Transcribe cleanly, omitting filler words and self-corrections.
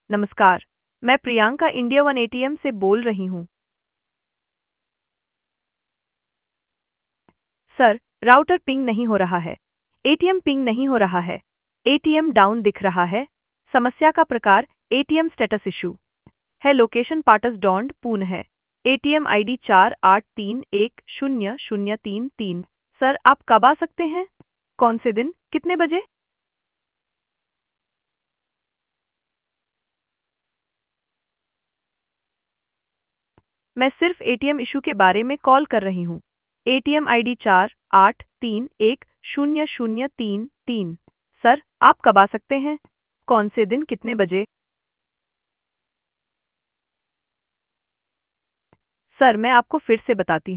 नमस्कार। मैं Priyanka India one ATM से बोल रही हूँ। सर, राउटर पिंग नहीं हो रहा है। एटीएम पिंग नहीं हो रहा है। एटीएम डाउन दिख रहा है। समस्या का प्रकार एटीएम स्टेटस इशू है। लोकेशन पाटस डॉन्ड पूर्ण है। ATM ID 48310033। सर, आप कब आ सकते हैं? कौन से दिन, कितने बजे? मैं सिर्फ एटीएम इशू के बारे में कॉल कर रही हूँ। ATM ID 48310033। सर, आप कब आ सकते हैं? कौन से दिन, कितने बजे? सर, मैं आपको फिर से बताती हूँ।